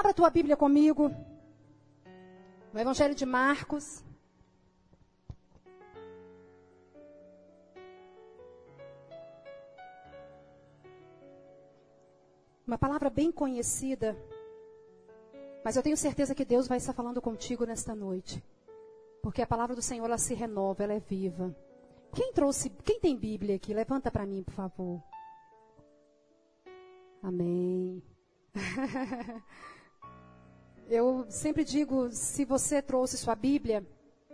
Abra a tua Bíblia comigo. No Evangelho de Marcos. Uma palavra bem conhecida. Mas eu tenho certeza que Deus vai estar falando contigo nesta noite. Porque a palavra do Senhor, ela se renova, ela é viva. Quem tem Bíblia aqui? Levanta para mim, por favor. Amém. Eu sempre digo, se você trouxe sua Bíblia,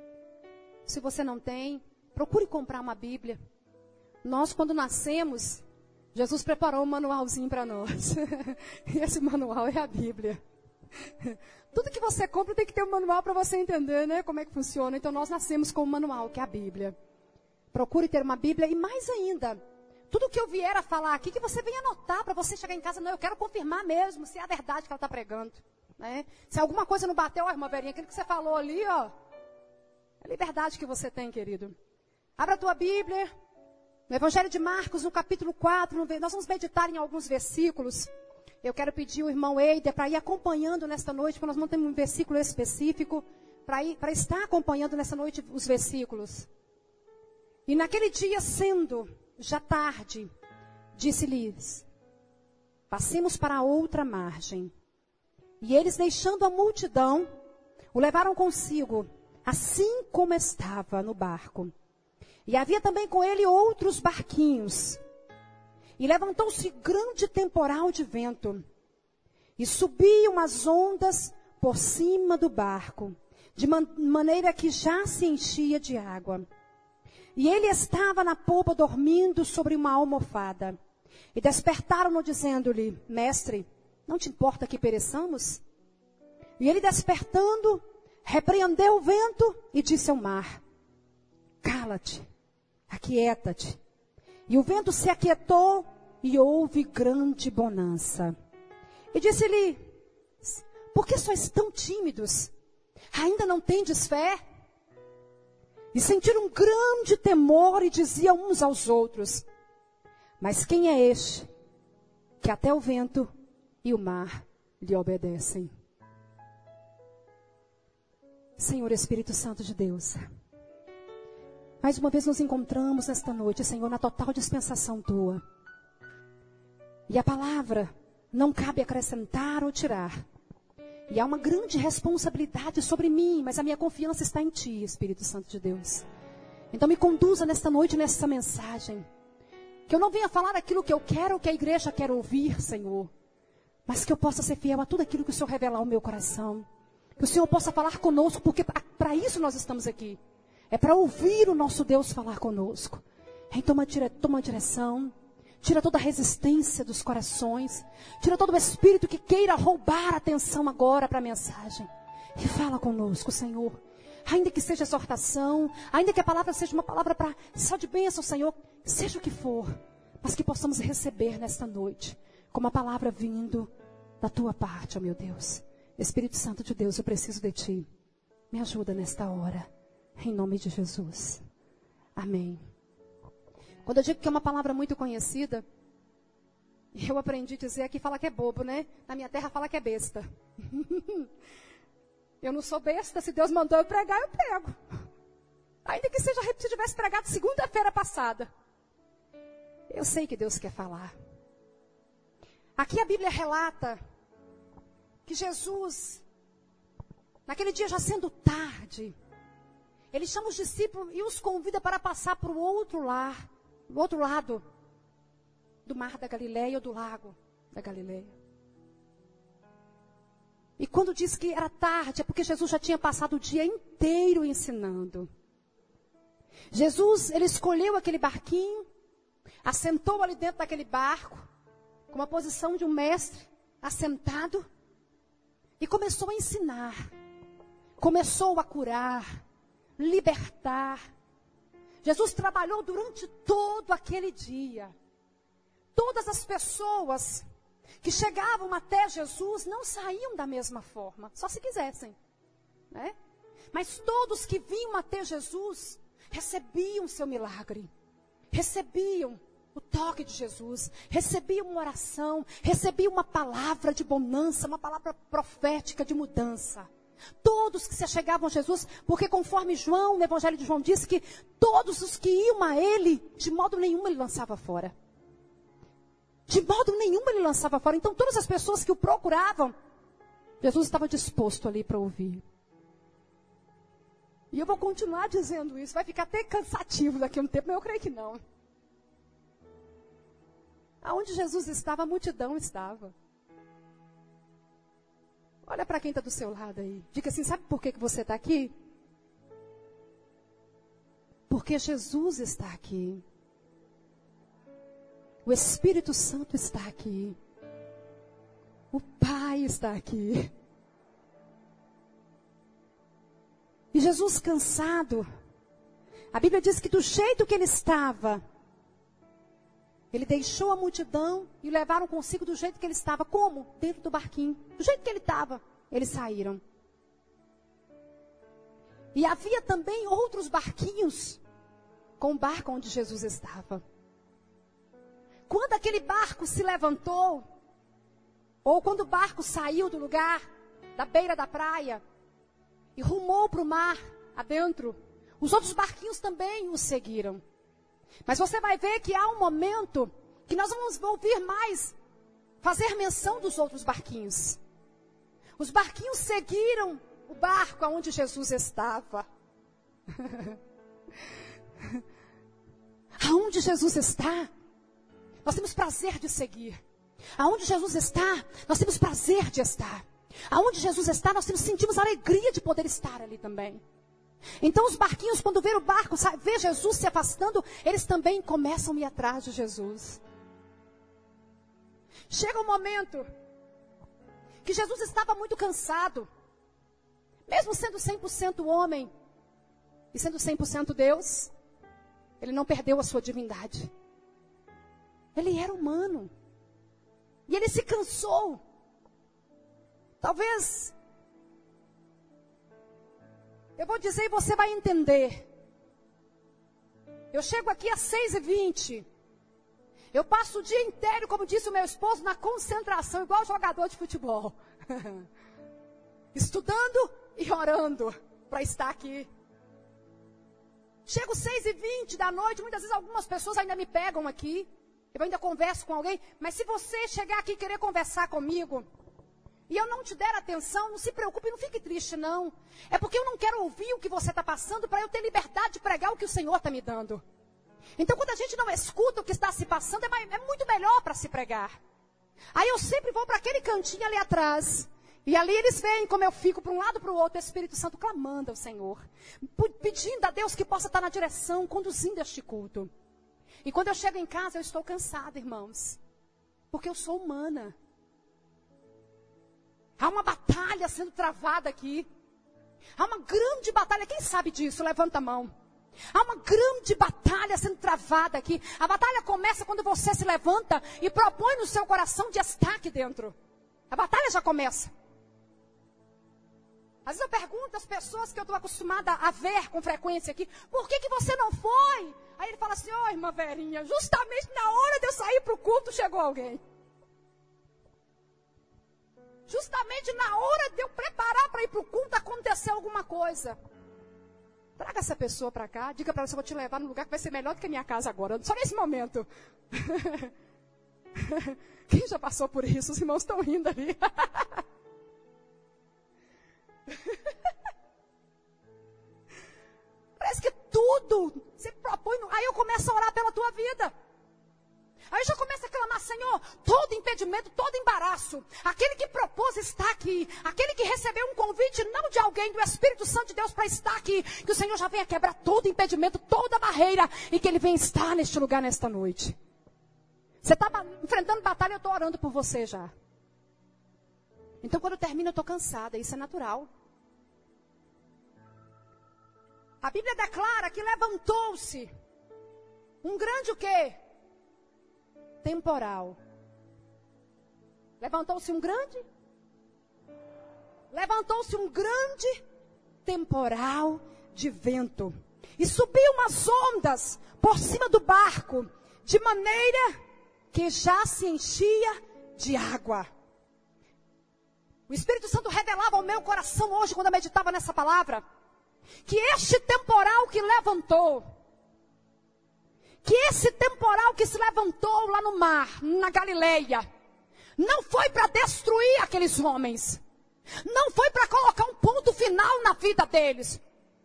se você não tem, procure comprar uma Bíblia. Nós, quando nascemos, Jesus preparou um manualzinho para nós. E esse manual é a Bíblia. Tudo que você compra tem que ter um manual para você entender, né? Como é que funciona. Então, nós nascemos com um manual, que é a Bíblia. Procure ter uma Bíblia e mais ainda, tudo que eu vier a falar aqui, que você venha anotar para você chegar em casa. Não, eu quero confirmar mesmo se é a verdade que ela está pregando. Né? Se alguma coisa não bateu, ó, irmã Verinha, aquilo que você falou ali, ó. É a liberdade que você tem, querido. Abra a tua Bíblia. No Evangelho de Marcos, no capítulo 4, nós vamos meditar em alguns versículos. Eu quero pedir o irmão Eider para ir acompanhando nesta noite, porque nós não temos um versículo específico, para estar acompanhando nesta noite os versículos. E naquele dia, sendo já tarde, disse-lhes: passemos para a outra margem. E eles, deixando a multidão, o levaram consigo, assim como estava no barco. E havia também com ele outros barquinhos. E levantou-se grande temporal de vento. E subiam as ondas por cima do barco, de maneira que já se enchia de água. E ele estava na popa dormindo sobre uma almofada. E despertaram-no dizendo-lhe: mestre, não te importa que pereçamos? E ele despertando, repreendeu o vento e disse ao mar: cala-te, aquieta-te. E o vento se aquietou e houve grande bonança. E disse-lhe: por que sois tão tímidos? Ainda não tendes fé? E sentiram um grande temor e diziam uns aos outros: mas quem é este que até o vento e o mar lhe obedecem? Senhor Espírito Santo de Deus, mais uma vez nos encontramos nesta noite, Senhor, na total dispensação Tua. E a palavra não cabe acrescentar ou tirar. E há uma grande responsabilidade sobre mim, mas a minha confiança está em Ti, Espírito Santo de Deus. Então me conduza nesta noite, nessa mensagem. Que eu não venha falar aquilo que eu quero, que a igreja quer ouvir, Senhor. Mas que eu possa ser fiel a tudo aquilo que o Senhor revelar ao meu coração. Que o Senhor possa falar conosco, porque para isso nós estamos aqui. É para ouvir o nosso Deus falar conosco. Então toma direção. Tira toda a resistência dos corações. Tira todo o espírito que queira roubar a atenção agora para a mensagem. E fala conosco, Senhor. Ainda que seja exortação, ainda que a palavra seja uma palavra só de bênção, Senhor. Seja o que for. Mas que possamos receber nesta noite. Como a palavra vindo da Tua parte, ó meu Deus. Espírito Santo de Deus, eu preciso de Ti. Me ajuda nesta hora. Em nome de Jesus. Amém. Quando eu digo que é uma palavra muito conhecida, eu aprendi a dizer aqui, fala que é bobo, né? Na minha terra fala que é besta. Eu não sou besta, se Deus mandou eu pregar, eu prego. Ainda que seja se tivesse pregado segunda-feira passada. Eu sei que Deus quer falar. Aqui a Bíblia relata que Jesus, naquele dia já sendo tarde, Ele chama os discípulos e os convida para passar para o outro lado do mar da Galileia ou do lago da Galileia. E quando diz que era tarde, é porque Jesus já tinha passado o dia inteiro ensinando. Jesus, Ele escolheu aquele barquinho, assentou ali dentro daquele barco, com uma posição de um mestre, assentado, e começou a ensinar, começou a curar, libertar. Jesus trabalhou durante todo aquele dia. Todas as pessoas que chegavam até Jesus não saíam da mesma forma, só se quisessem, né? Mas todos que vinham até Jesus recebiam seu milagre, recebiam o toque de Jesus, recebia uma oração, recebia uma palavra de bonança, uma palavra profética de mudança. Todos que se achegavam a Jesus, porque conforme João, no Evangelho de João, diz que todos os que iam a ele, de modo nenhum ele lançava fora. De modo nenhum ele lançava fora. Então todas as pessoas que o procuravam, Jesus estava disposto ali para ouvir. E eu vou continuar dizendo isso, vai ficar até cansativo daqui a um tempo, mas eu creio que não. Aonde Jesus estava, a multidão estava. Olha para quem está do seu lado aí. Diga assim, sabe por que você está aqui? Porque Jesus está aqui. O Espírito Santo está aqui. O Pai está aqui. E Jesus cansado, a Bíblia diz que do jeito que ele estava, ele deixou a multidão e o levaram consigo do jeito que ele estava. Como? Dentro do barquinho. Do jeito que ele estava, eles saíram. E havia também outros barquinhos com o barco onde Jesus estava. Quando aquele barco se levantou, ou quando o barco saiu do lugar, da beira da praia, e rumou para o mar adentro, os outros barquinhos também o seguiram. Mas você vai ver que há um momento que nós vamos ouvir mais fazer menção dos outros barquinhos. Os barquinhos seguiram o barco aonde Jesus estava. Aonde Jesus está, nós temos prazer de seguir. Aonde Jesus está, nós temos prazer de estar. Aonde Jesus está, nós sentimos alegria de poder estar ali também. Então os barquinhos, quando vê o barco, vê Jesus se afastando, eles também começam a ir atrás de Jesus. Chega um momento que Jesus estava muito cansado. Mesmo sendo 100% homem e sendo 100% Deus, ele não perdeu a sua divindade. Ele era humano. E ele se cansou. Talvez, eu vou dizer e você vai entender. Eu chego aqui às 6h20. Eu passo o dia inteiro, como disse o meu esposo, na concentração, igual jogador de futebol. Estudando e orando para estar aqui. Chego 6h20 da noite, muitas vezes algumas pessoas ainda me pegam aqui. Eu ainda converso com alguém, mas se você chegar aqui e querer conversar comigo, e eu não te der atenção, não se preocupe, não fique triste não. É porque eu não quero ouvir o que você está passando para eu ter liberdade de pregar o que o Senhor está me dando. Então quando a gente não escuta o que está se passando, é muito melhor para se pregar. Aí eu sempre vou para aquele cantinho ali atrás. E ali eles veem como eu fico para um lado para o outro, o Espírito Santo clamando ao Senhor. Pedindo a Deus que possa estar na direção, conduzindo este culto. E quando eu chego em casa, eu estou cansada, irmãos. Porque eu sou humana. Há uma batalha sendo travada aqui. Há uma grande batalha. Quem sabe disso? Levanta a mão. Há uma grande batalha sendo travada aqui. A batalha começa quando você se levanta e propõe no seu coração de estar aqui dentro. A batalha já começa. Às vezes eu pergunto às pessoas que eu estou acostumada a ver com frequência aqui, por que você não foi? Aí ele fala assim, ó, irmã Verinha, justamente na hora de eu sair para o culto chegou alguém. Justamente na hora de eu preparar para ir para o culto aconteceu alguma coisa. Traga essa pessoa para cá, diga para ela, eu vou te levar num lugar que vai ser melhor do que a minha casa agora, só nesse momento. Quem já passou por isso? Os irmãos estão rindo ali. Parece que tudo se propõe. Aí eu começo a orar pela tua vida. Aí eu já começo a clamar, Senhor, todo impedimento, todo embaraço, aquele que propôs estar aqui, aquele que recebeu um convite não de alguém, do Espírito Santo de Deus para estar aqui, que o Senhor já venha quebrar todo impedimento, toda barreira, e que Ele venha estar neste lugar nesta noite. Você está enfrentando batalha, eu estou orando por você já. Então quando eu termino eu estou cansada, isso é natural. A Bíblia declara que levantou-se um grande o quê? Temporal. Levantou-se um grande temporal de vento. E subiu umas ondas por cima do barco, de maneira que já se enchia de água. O Espírito Santo revelava ao meu coração hoje, quando eu meditava nessa palavra, que este temporal que levantou, que esse temporal que se levantou lá no mar, na Galileia, não foi para destruir aqueles homens, não foi para colocar um ponto final na vida deles.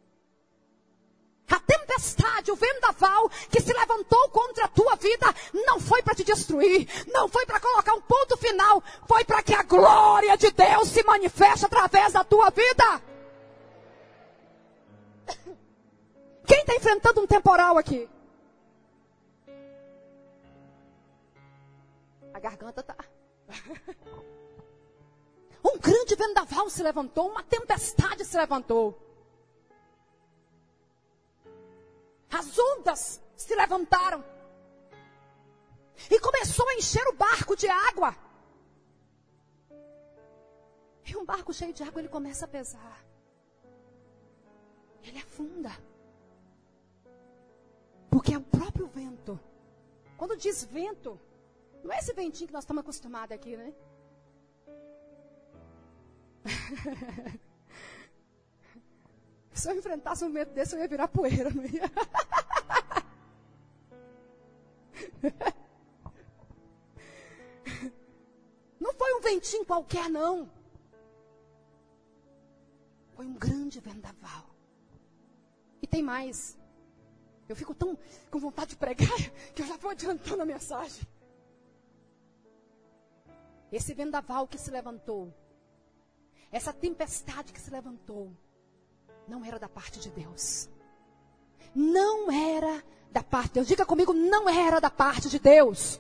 A tempestade, o vendaval que se levantou contra a tua vida, não foi para te destruir, não foi para colocar um ponto final, foi para que a glória de Deus se manifeste através da tua vida. Quem está enfrentando um temporal aqui? A garganta está. Um grande vendaval se levantou, uma tempestade se levantou. As ondas se levantaram. E começou a encher o barco de água. E um barco cheio de água, ele começa a pesar. Ele afunda. Porque é o próprio vento. Quando diz vento, não é esse ventinho que nós estamos acostumados aqui, né? Se eu enfrentasse um vento desse, eu ia virar poeira, não ia? Não foi um ventinho qualquer, não. Foi um grande vendaval. E tem mais. Eu fico tão com vontade de pregar que eu já vou adiantando a mensagem. Esse vendaval que se levantou, essa tempestade que se levantou, não era da parte de Deus. Não era da parte de Deus. Diga comigo, não era da parte de Deus.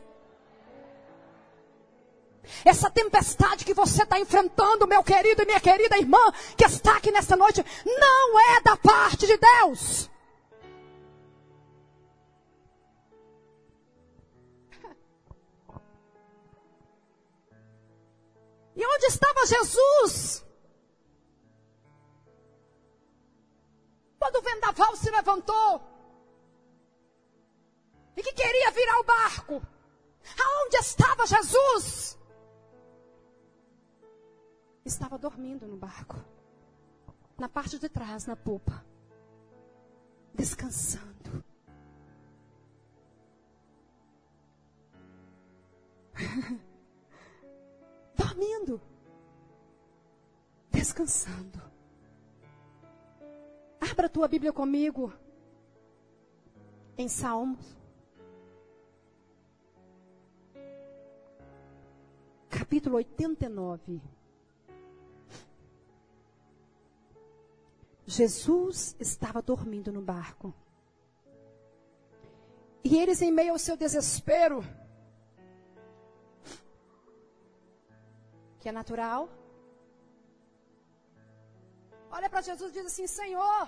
Essa tempestade que você está enfrentando, meu querido e minha querida irmã, que está aqui nessa noite, não é da parte de Deus. E onde estava Jesus? Quando o vendaval se levantou e que queria virar o barco, aonde estava Jesus? Estava dormindo no barco, na parte de trás, na popa, descansando. Dormindo, descansando. Abra a tua Bíblia comigo em Salmos, capítulo 89. Jesus estava dormindo no barco. E eles, em meio ao seu desespero, que é natural, olha para Jesus e diz assim: Senhor,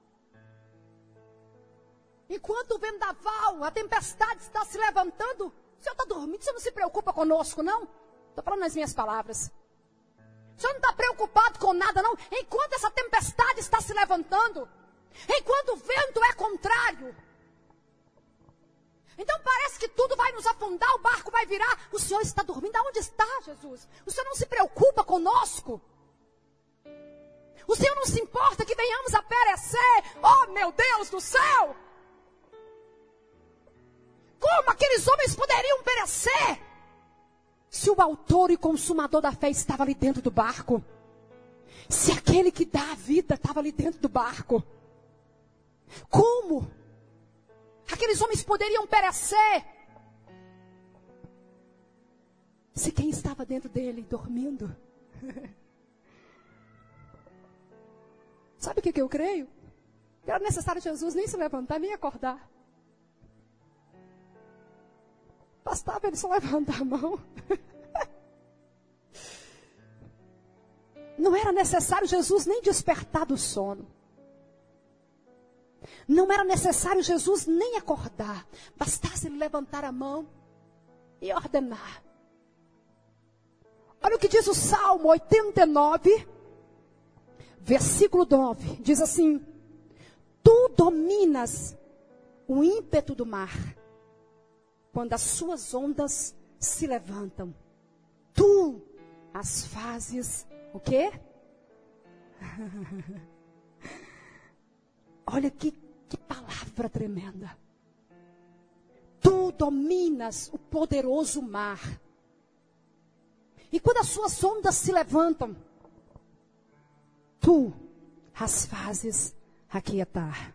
enquanto o vendaval, a tempestade está se levantando, o Senhor está dormindo, você não se preocupa conosco, não? Estou falando nas minhas palavras. O Senhor não está preocupado com nada, não? Enquanto essa tempestade está se levantando, enquanto o vento é contrário, então parece que tudo vai nos afundar, o barco vai virar. O Senhor está dormindo. Aonde está, Jesus? O Senhor não se preocupa conosco. O Senhor não se importa que venhamos a perecer. Oh, meu Deus do céu! Como aqueles homens poderiam perecer se o autor e consumador da fé estava ali dentro do barco? Se aquele que dá a vida estava ali dentro do barco? Como aqueles homens poderiam perecer se quem estava dentro dele dormindo? Sabe o que eu creio? Que era necessário Jesus nem se levantar, nem acordar. Bastava ele só levantar a mão. Não era necessário Jesus nem despertar do sono. Não era necessário Jesus nem acordar. Bastasse ele levantar a mão e ordenar. Olha o que diz o Salmo 89, versículo 9. Diz assim: Tu dominas o ímpeto do mar. quando as suas ondas se levantam, tu as fazes, o quê? Olha que palavra tremenda. Tu dominas o poderoso mar. E quando as suas ondas se levantam, tu as fazes aquietar.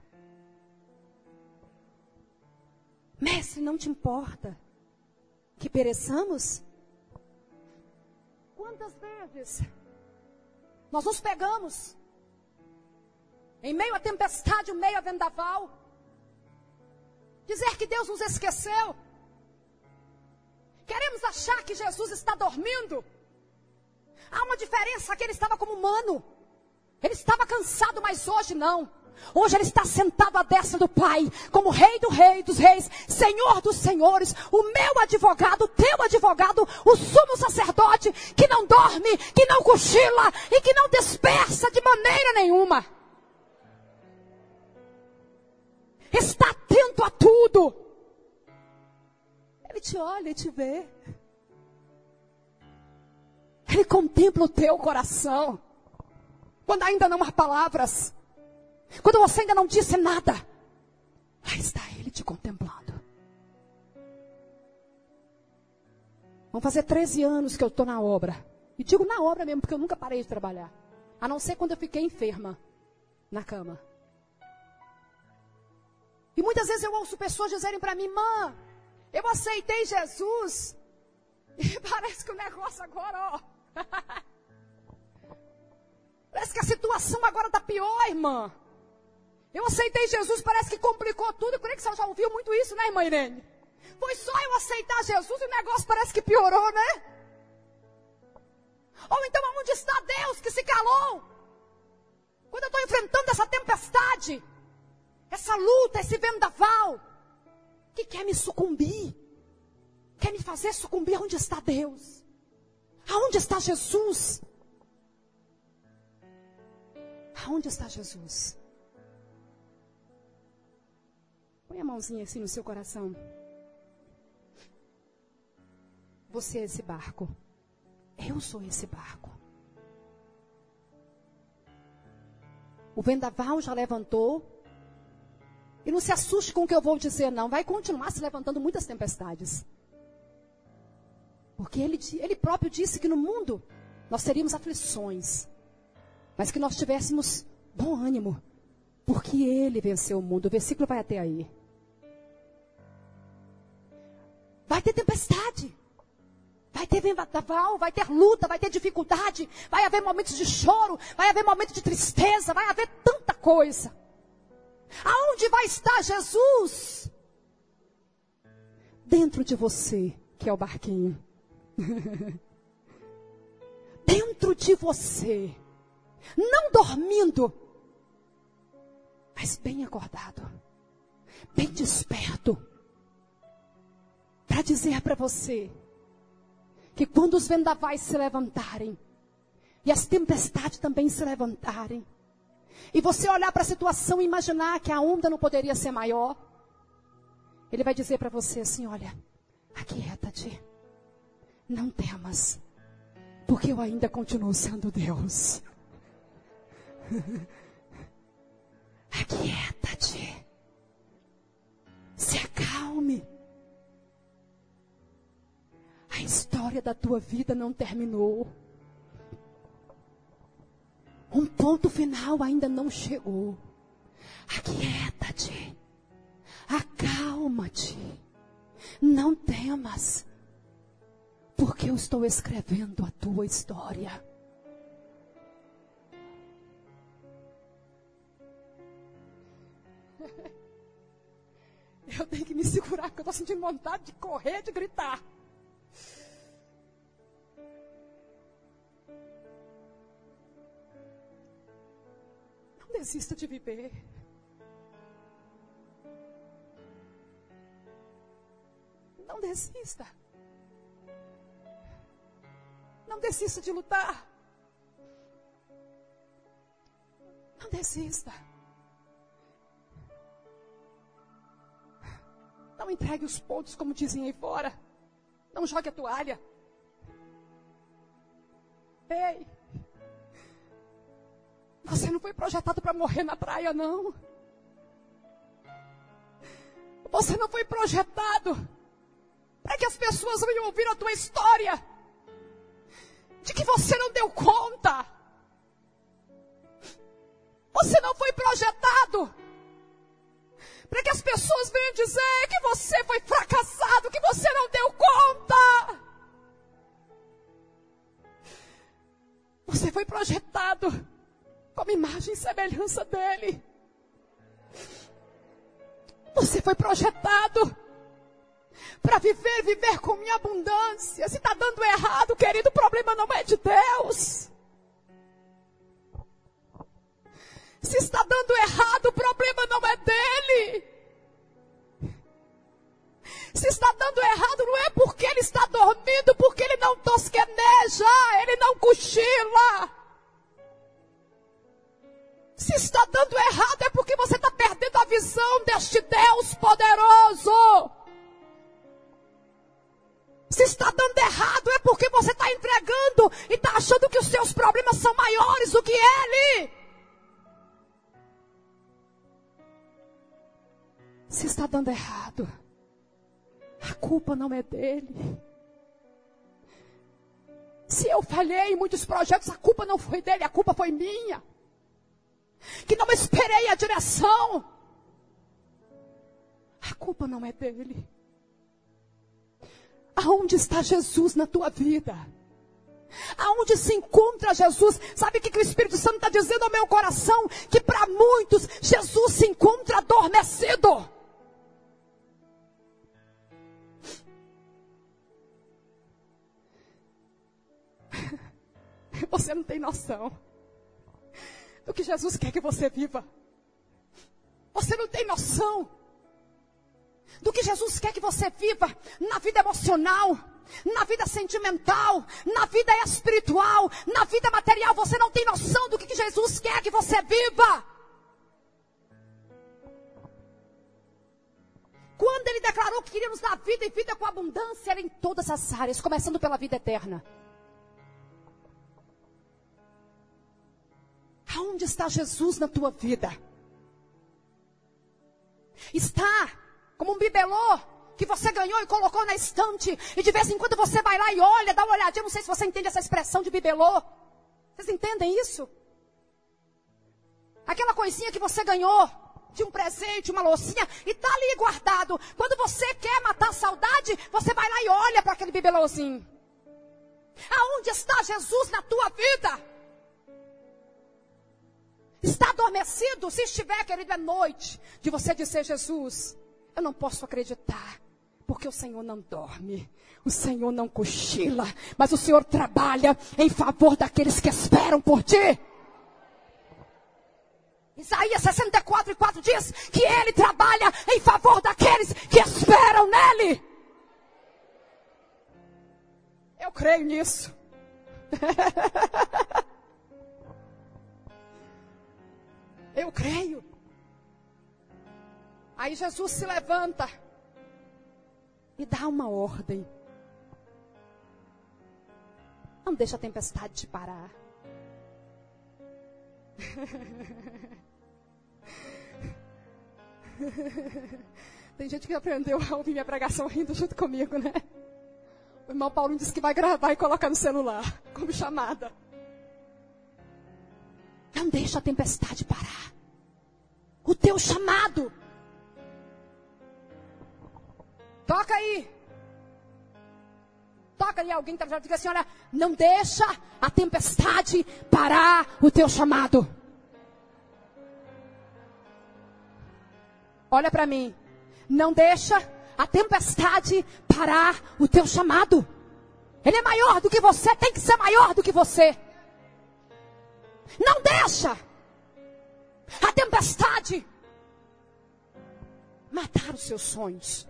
Mestre, não te importa que pereçamos? Quantas vezes nós nos pegamos em meio à tempestade, em meio a vendaval, dizer que Deus nos esqueceu? Queremos achar que Jesus está dormindo. Há uma diferença, que ele estava como humano. Ele estava cansado, mas hoje não. Hoje ele está sentado à destra do Pai, como Rei do Rei dos Reis, Senhor dos Senhores, o meu advogado, o teu advogado, o sumo sacerdote, que não dorme, que não cochila e que não dispersa de maneira nenhuma. Está atento a tudo. Ele te olha e te vê. Ele contempla o teu coração. Quando ainda não há palavras, quando você ainda não disse nada, lá está ele te contemplando. Vão fazer 13 anos que eu estou na obra. E digo na obra mesmo, porque eu nunca parei de trabalhar. A não ser quando eu fiquei enferma, na cama. E muitas vezes eu ouço pessoas dizerem para mim: Mãe, eu aceitei Jesus. E parece que o negócio agora, ó. Parece que a situação agora está pior, irmã. Eu aceitei Jesus, parece que complicou tudo. Eu creio que você já ouviu muito isso, né, irmã Irene? Foi só eu aceitar Jesus e o negócio parece que piorou, né? Ou então, onde está Deus que se calou? Quando eu estou enfrentando essa tempestade, essa luta, esse vendaval, que quer me sucumbir, quer me fazer sucumbir, aonde está Deus? Aonde está Jesus? Aonde está Jesus? Põe a mãozinha assim no seu coração. Você é esse barco. Eu sou esse barco. O vendaval já levantou. E não se assuste com o que eu vou dizer, não. Vai continuar se levantando muitas tempestades. Porque ele próprio disse que no mundo nós teríamos aflições. Mas que nós tivéssemos bom ânimo. Porque ele venceu o mundo. O versículo vai até aí. Vai ter tempestade. Vai ter vendaval, vai ter luta, vai ter dificuldade. Vai haver momentos de choro, vai haver momentos de tristeza, vai haver tanta coisa. Aonde vai estar Jesus? Dentro de você, que é o barquinho. Dentro de você. Não dormindo, mas bem acordado, bem desperto, para dizer para você que quando os vendavais se levantarem, e as tempestades também se levantarem, e você olhar para a situação e imaginar que a onda não poderia ser maior, ele vai dizer para você assim: olha, aquieta-te, não temas, porque eu ainda continuo sendo Deus. Aquieta-te, se acalme. A história da tua vida não terminou. Um ponto final ainda não chegou. Aquieta-te, acalma-te, não temas, porque eu estou escrevendo a tua história. Eu tenho que me segurar, porque eu estou sentindo vontade de correr, de gritar. Não desista de viver. Não desista. Não desista de lutar. Não desista. Não entregue os pontos, como dizem aí fora. Não jogue a toalha. Ei, você não foi projetado para morrer na praia, não. Você não foi projetado para que as pessoas venham ouvir a tua história de que você não deu conta. Você não foi projetado para que as pessoas venham dizer que você foi fracassado, que você não deu conta. Você foi projetado como imagem e semelhança dele. Você foi projetado para viver com minha abundância. Se está dando errado, querido, o problema não é de Deus. Se está dando errado, o problema não é dele. Se está dando errado, não é porque ele está dormindo, porque ele não tosqueneja, ele não cochila. Se está dando errado, é porque você está perdendo a visão deste Deus poderoso. Se está dando errado, é porque você está entregando e está achando que os seus problemas são maiores do que ele. Se está dando errado, a culpa não é dele. Se eu falhei em muitos projetos, a culpa não foi dele, a culpa foi minha. Que não esperei a direção. A culpa não é dele. Aonde está Jesus na tua vida? Aonde se encontra Jesus? Sabe o que o Espírito Santo está dizendo ao meu coração? Que para muitos, Jesus se encontra adormecido. Você não tem noção do que Jesus quer que você viva. Você não tem noção do que Jesus quer que você viva na vida emocional, na vida sentimental, na vida espiritual, na vida material. Você não tem noção do que Jesus quer que você viva. Quando ele declarou que queria nos dar vida e vida com abundância, era em todas as áreas, começando pela vida eterna. Aonde está Jesus na tua vida? Está como um bibelô que você ganhou e colocou na estante. E de vez em quando você vai lá e olha, dá uma olhadinha. Não sei se você entende essa expressão de bibelô. Vocês entendem isso? Aquela coisinha que você ganhou de um presente, uma loucinha, e está ali guardado. Quando você quer matar a saudade, você vai lá e olha para aquele bibelôzinho. Aonde está Jesus na tua vida? Está adormecido? Se estiver, querido, é noite de você dizer: Jesus, eu não posso acreditar, porque o Senhor não dorme, o Senhor não cochila, mas o Senhor trabalha em favor daqueles que esperam por ti. Isaías 64:4 diz que Ele trabalha em favor daqueles que esperam nele. Eu creio nisso. Eu creio. Aí Jesus se levanta e dá uma ordem. Não deixa a tempestade te parar. Tem gente que aprendeu a ouvir minha pregação rindo junto comigo, né? O irmão Paulo disse que vai gravar e colocar no celular como chamada. Não deixa a tempestade parar. O teu chamado. Toca aí. Toca aí alguém que está dizendo assim: olha, não deixa a tempestade parar o teu chamado. Olha para mim. Não deixa a tempestade parar o teu chamado. Ele é maior do que você, tem que ser maior do que você. Não deixa a tempestade matar os seus sonhos.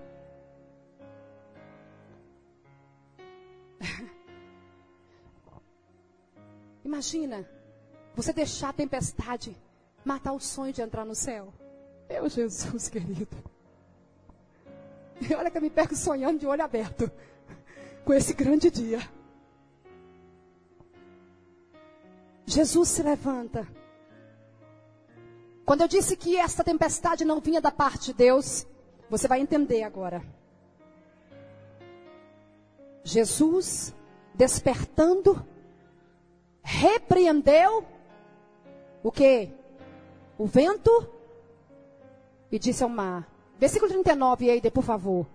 Imagina você deixar a tempestade matar o sonho de entrar no céu. Meu Jesus querido. E olha que eu me pego sonhando de olho aberto com esse grande dia. Jesus se levanta. Quando eu disse que esta tempestade não vinha da parte de Deus, você vai entender agora. Jesus, despertando, repreendeu o quê? O vento e disse ao mar. Versículo 39, Eide, por favor.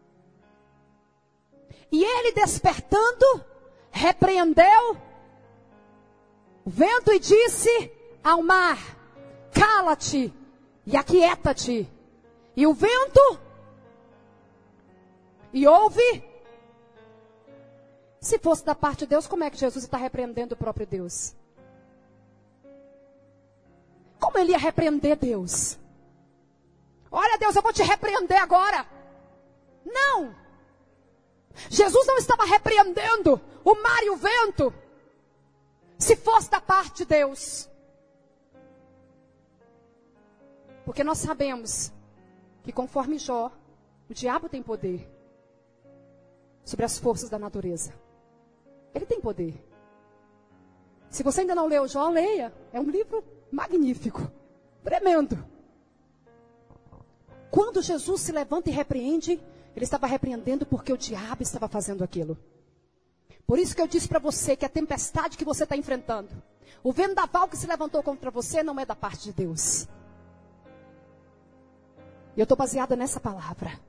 E ele despertando, repreendeu o vento e disse ao mar: cala-te e aquieta-te. E o vento, e ouve. Se fosse da parte de Deus, como é que Jesus está repreendendo o próprio Deus? Como ele ia repreender Deus? Olha, Deus, eu vou te repreender agora. Não. Jesus não estava repreendendo o mar e o vento. Se fosse da parte de Deus. Porque nós sabemos que conforme Jó, o diabo tem poder sobre as forças da natureza. Ele tem poder. Se você ainda não leu Jó, leia. É um livro magnífico, tremendo. Quando Jesus se levanta e repreende, ele estava repreendendo porque o diabo estava fazendo aquilo. Por isso que eu disse para você que a tempestade que você está enfrentando, o vendaval que se levantou contra você não é da parte de Deus. E eu estou baseada nessa palavra.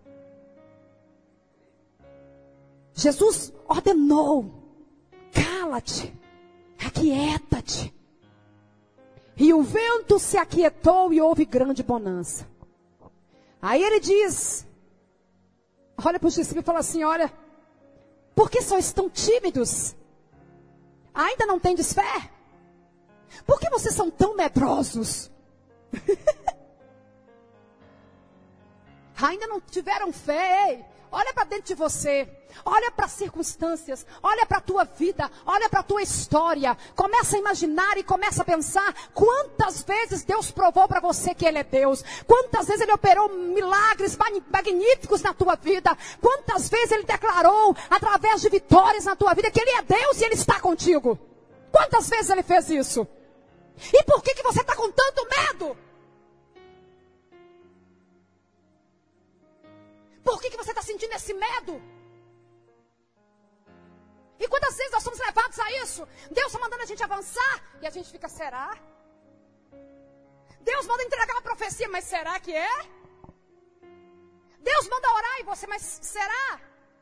Jesus ordenou: cala-te, aquieta-te. E o vento se aquietou e houve grande bonança. Aí ele diz, olha para os discípulos e fala assim: olha, por que sois tão tímidos? Ainda não tendes fé? Por que vocês são tão medrosos? Ainda não tiveram fé? Ei, olha para dentro de você. Olha para as circunstâncias, olha para a tua vida, olha para a tua história. Começa a imaginar e começa a pensar quantas vezes Deus provou para você que Ele é Deus. Quantas vezes Ele operou milagres magníficos na tua vida. Quantas vezes Ele declarou, através de vitórias na tua vida, que Ele é Deus e Ele está contigo. Quantas vezes Ele fez isso? E por que você está com tanto medo? Por que você está sentindo esse medo? E quantas vezes nós somos levados a isso? Deus está mandando a gente avançar e a gente fica, será? Deus manda entregar uma profecia, mas será que é? Deus manda orar e você, mas será?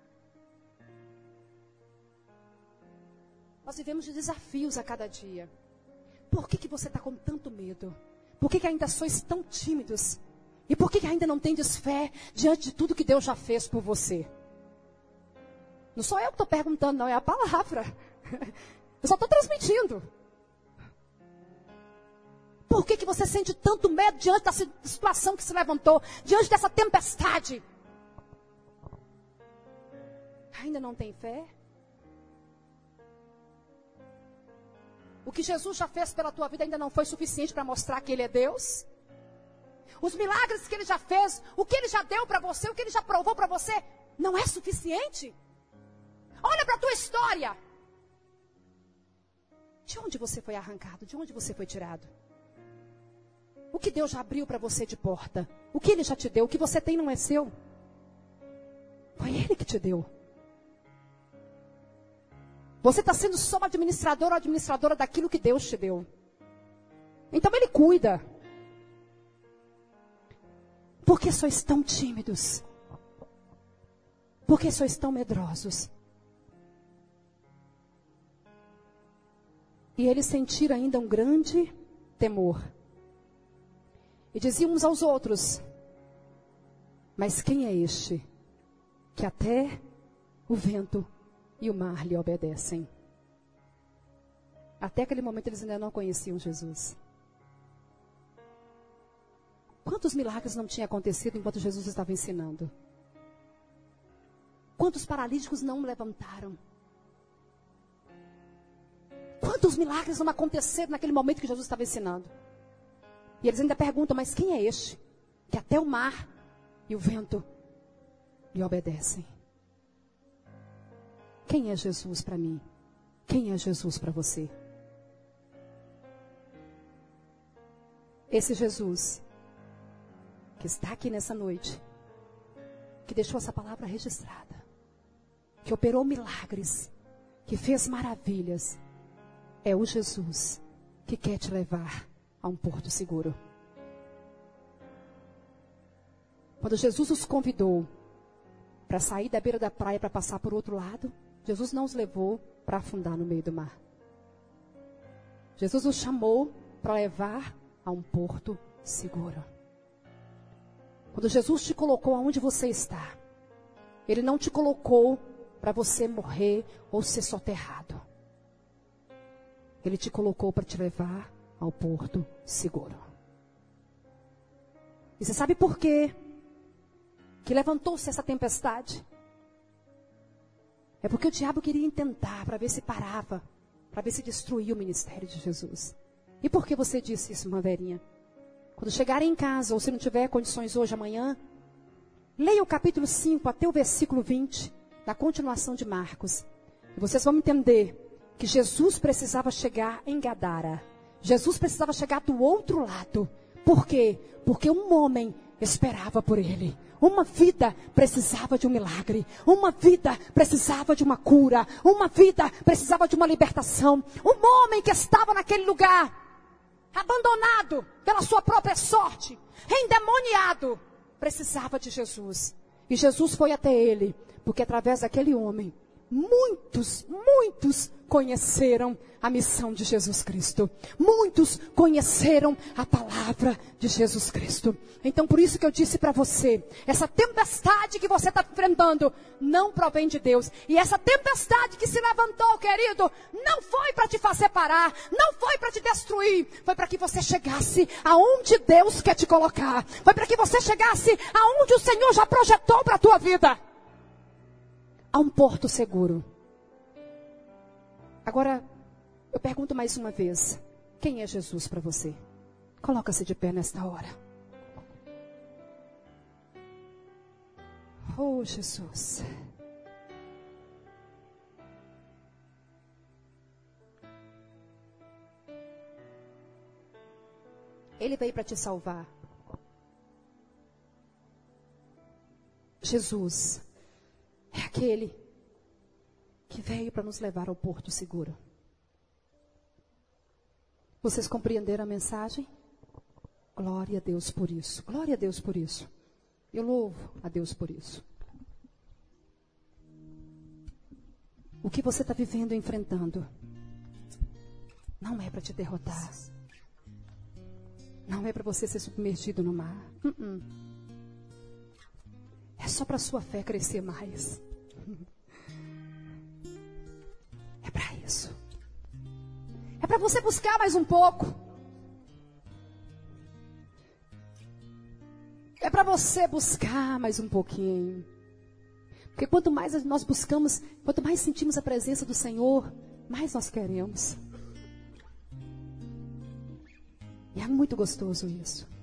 Nós vivemos de desafios a cada dia. Por que você está com tanto medo? Por que ainda sois tão tímidos? E por que ainda não tendes fé diante de tudo que Deus já fez por você? Não sou eu que estou perguntando, não, é a palavra. Eu só estou transmitindo. Por que você sente tanto medo diante da situação que se levantou, diante dessa tempestade? Ainda não tem fé? O que Jesus já fez pela tua vida ainda não foi suficiente para mostrar que Ele é Deus? Os milagres que Ele já fez, o que Ele já deu para você, o que Ele já provou para você, não é suficiente? Olha para a tua história. De onde você foi arrancado? De onde você foi tirado? O que Deus já abriu para você de porta? O que Ele já te deu? O que você tem não é seu. Foi Ele que te deu. Você está sendo só administrador ou administradora daquilo que Deus te deu. Então Ele cuida. Por que sois tão tímidos? Por que sois tão medrosos? E eles sentiram ainda um grande temor. E diziam uns aos outros: mas quem é este, que até o vento e o mar lhe obedecem? Até aquele momento eles ainda não conheciam Jesus. Quantos milagres não tinham acontecido enquanto Jesus estava ensinando? Quantos paralíticos não levantaram? Quantos milagres não aconteceram naquele momento que Jesus estava ensinando? E eles ainda perguntam: mas quem é este, que até o mar e o vento lhe obedecem. Quem é Jesus para mim? Quem é Jesus para você? Esse Jesus que está aqui nessa noite, que deixou essa palavra registrada, que operou milagres, que fez maravilhas, é o Jesus que quer te levar a um porto seguro. Quando Jesus os convidou para sair da beira da praia para passar por outro lado, Jesus não os levou para afundar no meio do mar. Jesus os chamou para levar a um porto seguro. Quando Jesus te colocou aonde você está, Ele não te colocou para você morrer ou ser soterrado. Ele te colocou para te levar ao porto seguro. E você sabe por quê que levantou-se essa tempestade? É porque o diabo queria tentar para ver se parava, para ver se destruía o ministério de Jesus. E por que você disse isso, irmã Verinha? Quando chegarem em casa, ou se não tiver condições hoje, amanhã, leia o capítulo 5 até o versículo 20, da continuação de Marcos. E vocês vão entender que Jesus precisava chegar em Gadara. Jesus precisava chegar do outro lado. Por quê? Porque um homem esperava por ele. Uma vida precisava de um milagre. Uma vida precisava de uma cura. Uma vida precisava de uma libertação. Um homem que estava naquele lugar, abandonado pela sua própria sorte, endemoniado, precisava de Jesus. E Jesus foi até ele, porque através daquele homem, muitos conheceram a missão de Jesus Cristo. Muitos conheceram a palavra de Jesus Cristo. Então, por isso que eu disse para você, essa tempestade que você está enfrentando não provém de Deus. E essa tempestade que se levantou, querido, não foi para te fazer parar, não foi para te destruir, foi para que você chegasse aonde Deus quer te colocar. Foi para que você chegasse aonde o Senhor já projetou para a tua vida. A um porto seguro. Agora, eu pergunto mais uma vez, quem é Jesus para você? Coloca-se de pé nesta hora. Oh, Jesus. Ele veio para te salvar. Jesus é aquele que veio para nos levar ao porto seguro. Vocês compreenderam a mensagem? Glória a Deus por isso. Glória a Deus por isso. Eu louvo a Deus por isso. O que você está vivendo e enfrentando não é para te derrotar. Não é para você ser submergido no mar. É só para a sua fé crescer mais. É para isso. É para você buscar mais um pouco. É para você buscar mais um pouquinho. Porque quanto mais nós buscamos, quanto mais sentimos a presença do Senhor, mais nós queremos. E é muito gostoso isso.